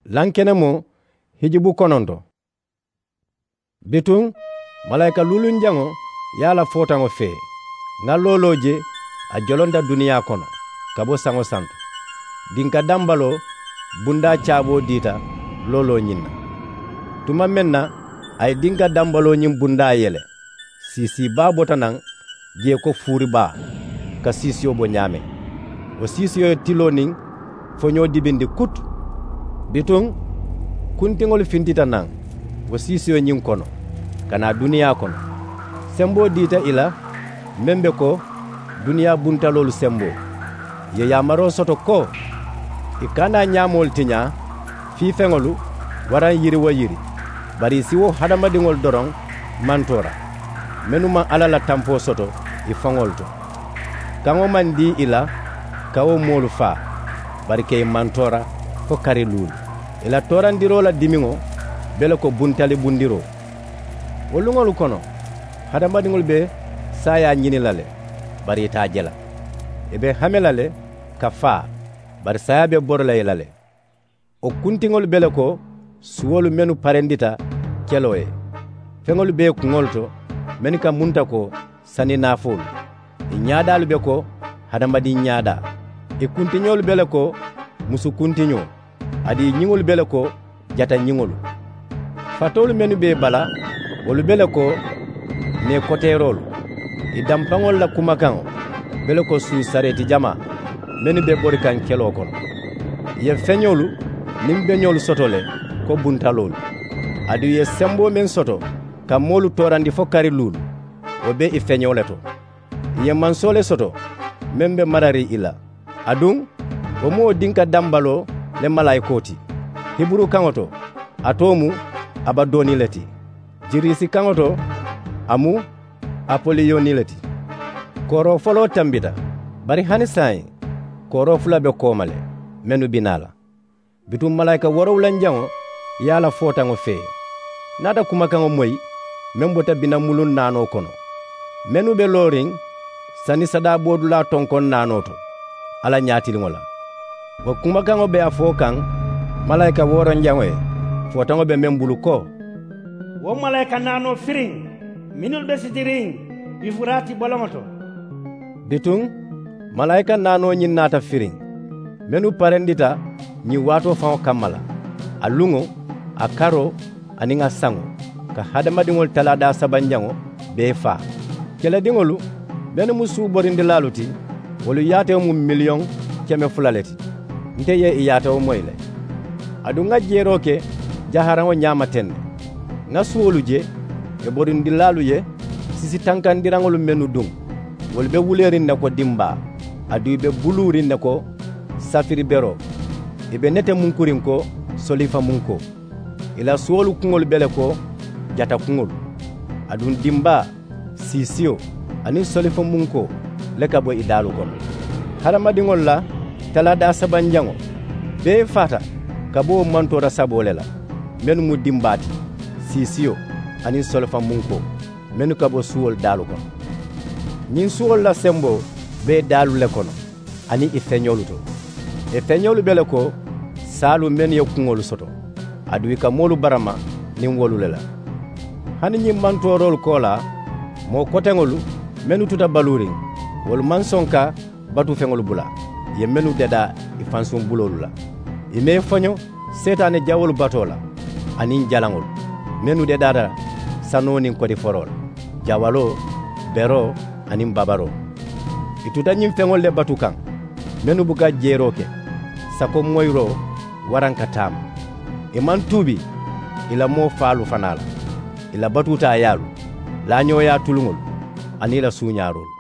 lankene mo hijibu kononto. Bitun malaika lulun jango yala fotango fe nga loloje a jolonda duniya kono kabo sango santo dinka dambalo bunda chabo dita lolo nyinna tuma menna ay dinka dambalo nyim bunda yele sisi ba botanan je ko furi ba ka sisiyo bo nyame o sisiyo tiloning fonyo dibindi kut bitun kuntingol findita nan o sisiyo nyim kono kana duniya kono sembo dita ila membe ko duniya buntalolu sembo ye yamaro soto ko ikana nyamol tinya fi fengolu waran yiri wa yiri bari siwo hadamadingol dorong mantora menuma alala tampo soto ifangolto kango mandi ila kawo molu fa bari kay mantora ko kari lul ila torandiro la dimingo bele ko buntali bundiro wolungol kono hadamadingol be saya nyini lale bari ta jela ebe hamelale ka fa bari saya be borla yelale o kuntingol bele ko suwolu menu parendita keloe fengol be kungolto men ka munta ko sani naful e nyaadalu be ko hadamadi nyaada e kuntinyol bele ko musu kuntinyo adi nyingol bele ko jata nyingol fatolu menu be bala wolu bele ko ne koterol i dampangol la kumakan bele ko su sareti jama menu be bori kan kelo kono ye fenyolu nimbe nyolu sotole ko buntalol adu ye sembo men soto kam molu torandi fokari lulu o be i fenyole to ye mansole soto membe marari ila adun o mo dinka dambalo le malaikoti hiburu kangoto atomu abadoni leti jirisi kangoto amu apoliyoni leti koro folo tambita bari hani sai koro fula be komale menu binala bitum malaika worowlan jango yala fotango fe nada kumakango moy membota bina mulun nano kono menu be loring sani sada bodula tonkon nanoto ala nyatilingola wa kumakango be afokan malaika woron jango fotango be membulu ko wo malaika nano firing minul be sitiring ifurati bolongoto bitum malaika nano nyinnata firing menu parendita ni wato fan kamala alungo akaro aninga sango ka hadamadingol talada sabanjango be fa kela dingolu ben musu borinde laluti wolu yate mu million keme fulaleti nte ye iyata o moyle adu nga jeroke jaharango nyamaten nga suwolu je e borinde lalu ye sisi tankandirangolu menu dum wol be wulerin ne ko dimba adu be bulurin ne ko safiri bero ibe nete munkurin ko solifa munko ila suwolu kungol bele ko jata kungol adun dimba sisio ani solifa munko leka bo idalu kon haramadingol la talada sabanjango be fata kabo mantora sabolela men mu dimbati sisio ani solifa munko men kabo suwol dalu kon nin suwol la sembo be dalu le kono ani ifenyolu to e fenyolu bele ko salu men ye kungolu soto adu ka molu barama nim wolu lela hani nyim mantorol kola mo kotengolu menu tuta baluring wol mansonka batu fengolu bula ye menu deda ifansum bulolu la ime fanyo setane jawolu batola anin jalangol menu deda sanoni ko di forol jawalo bero anin babaro ituta nyim fengol le batu kan menu buga jeroke sako moyro waranka tam e man tubi ila mo falu fanala ila batuta yalu la nyoya tulungol anila sunyarol